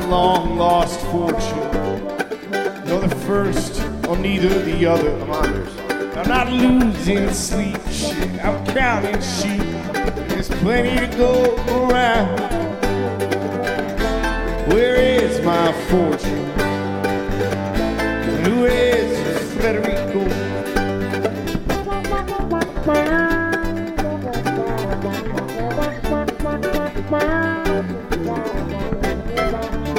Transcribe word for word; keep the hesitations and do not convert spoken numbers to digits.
long lost fortune. You're the first or neither the other. Come on, there's I'm not losing sleep, shit. I'm counting sheep. There's plenty to go around. Where is my fortune?